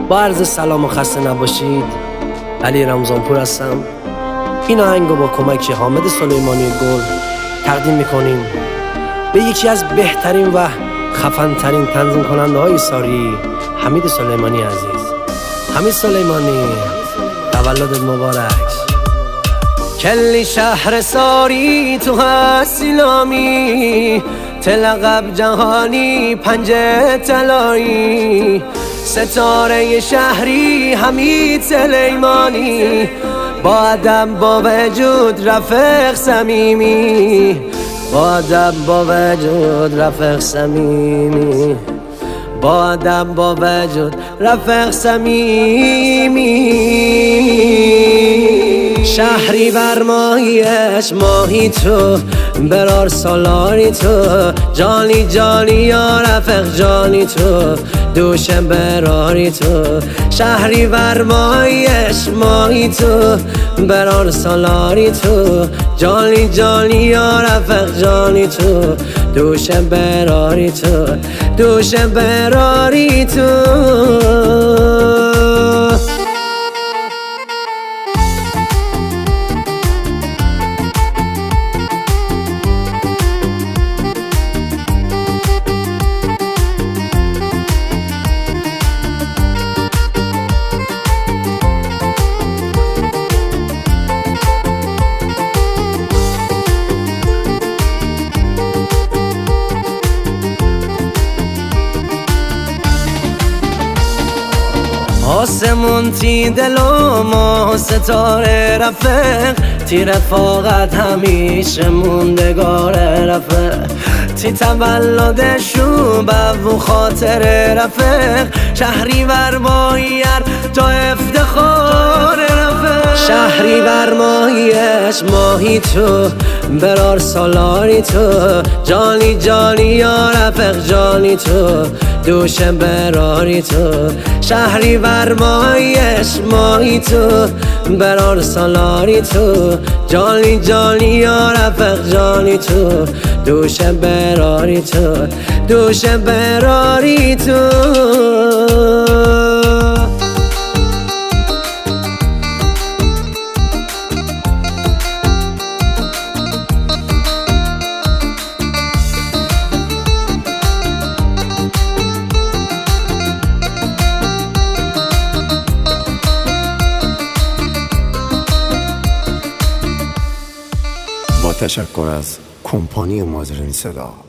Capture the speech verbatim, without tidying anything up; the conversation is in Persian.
با عرض سلام و خسته نباشید. علی رمضانپور هستم. این آهنگو با کمک حامد سلیمانی گل تقدیم میکنیم به یکی از بهترین و خفن‌ترین تنظیم کننده های ساری، حمید سلیمانی عزیز. حمید سلیمانی، تولدت مبارک. کلی شهر ساری تو هست ایلامی، تلقب جهانی پنجه طلایی، ستاره شهری حمید سلیمانی، با ادب با وجود رفیق صمیمی، با ادب با وجود رفیق صمیمی، با ادب با وجود رفیق صمیمی. شهری بر ماهیش ماهی تو، برار سالاری تو، جانی جانی یا رفیق جانی تو، دوشم براری تو. شهری بر ماهیش ماهی تو، برار سالاری تو، جانی جانی یا رفیق جانی تو، دوشم براری تو، دوشم براری تو. آسمون تی دل و ما ستاره رفیق، تی رفاقت همیشه موندگار رفیق، تی تولدشو بو خاطر رفیق، شهری بر ماهیر تا افتخار رفیق. شهری بر ماهیش ماهی تو، برار سالاری تو، جانی جانی یا رفیق جانی تو، دوشم براری تو. شهری بر ماهیش ماهی تو، برار سالاری تو، جانی جانی یا رفیق جانی تو، دوشم براری تو، دوشم براری تو. با تشکر از کمپانی مازرین صدا.